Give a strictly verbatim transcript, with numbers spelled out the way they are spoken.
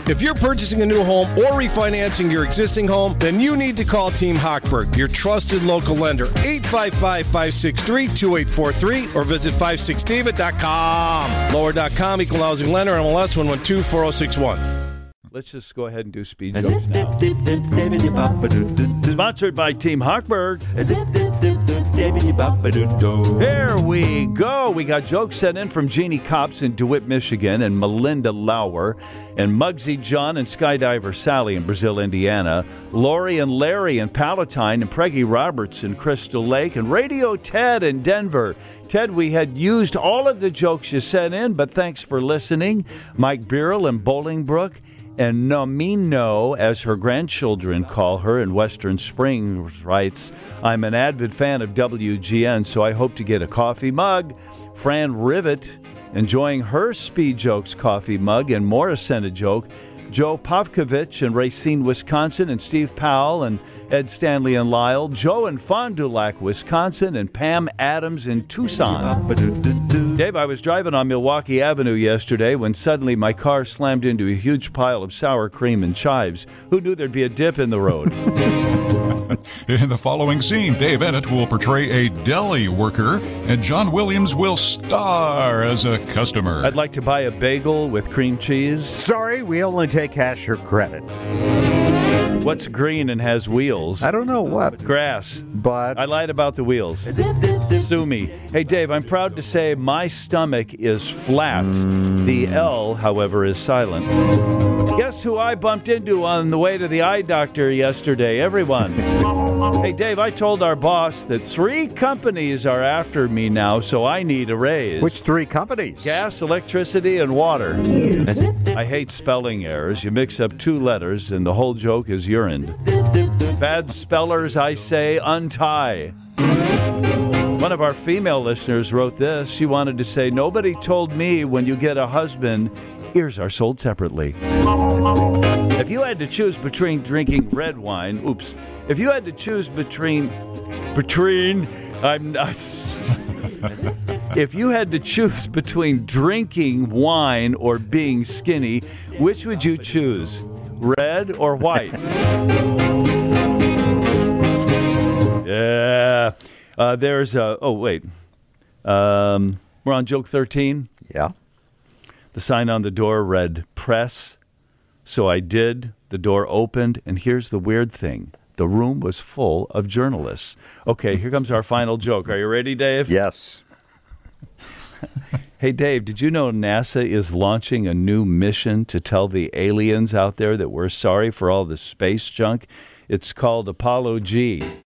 If you're purchasing a new home or refinancing your existing home, then you need to call Team Hochberg, your trusted local lender. eight five five, five six three, two eight four three or visit five six david dot com. Lower dot com, equal housing lender, M L S one one two four zero six one. Let's just go ahead and do speed jokes now. Sponsored by Team Hochberg. Here we go. We got jokes sent in from Jeannie Copps in DeWitt, Michigan, and Melinda Lauer, and Muggsy John and Skydiver Sally in Brazil, Indiana, Lori and Larry in Palatine, and Preggy Roberts in Crystal Lake, and Radio Ted in Denver. Ted, we had used all of the jokes you sent in, but thanks for listening. Mike Birrell in Bolingbrook, and Nomino, as her grandchildren call her in Western Springs, writes, I'm an avid fan of W G N, so I hope to get a coffee mug. Fran Rivet, enjoying her Speed Jokes coffee mug, and Morris sent a joke. Joe Pavkovich in Racine, Wisconsin, and Steve Powell and Ed Stanley in Lyle, Joe in Fond du Lac, Wisconsin, and Pam Adams in Tucson. Dave, I was driving on Milwaukee Avenue yesterday when suddenly my car slammed into a huge pile of sour cream and chives. Who knew there'd be a dip in the road? In the following scene, Dave Ennett will portray a deli worker, and John Williams will star as a customer. I'd like to buy a bagel with cream cheese. Sorry, we only take cash or credit. What's green and has wheels? I don't know what. Grass. But I lied about the wheels. Sue me. Hey, Dave, I'm proud to say my stomach is flat. Mm. The L, however, is silent. Guess who I bumped into on the way to the eye doctor yesterday? Everyone. Hey, Dave, I told our boss that three companies are after me now, so I need a raise. Which three companies? Gas, electricity, and water. I hate spelling errors. You mix up two letters, and the whole joke is urine. Bad spellers, I say, untie. One of our female listeners wrote this. She wanted to say, nobody told me when you get a husband, ears are sold separately. If you had to choose between drinking red wine, oops, if you had to choose between, between, I'm not, if you had to choose between drinking wine or being skinny, which would you choose, red or white? Yeah. Uh, there's a, oh, wait. Um, we're on joke thirteen. Yeah. The sign on the door read, press. So I did. The door opened. And here's the weird thing. The room was full of journalists. Okay, here comes our final joke. Are you ready, Dave? Yes. Hey, Dave, did you know NASA is launching a new mission to tell the aliens out there that we're sorry for all the space junk? It's called Apollo G.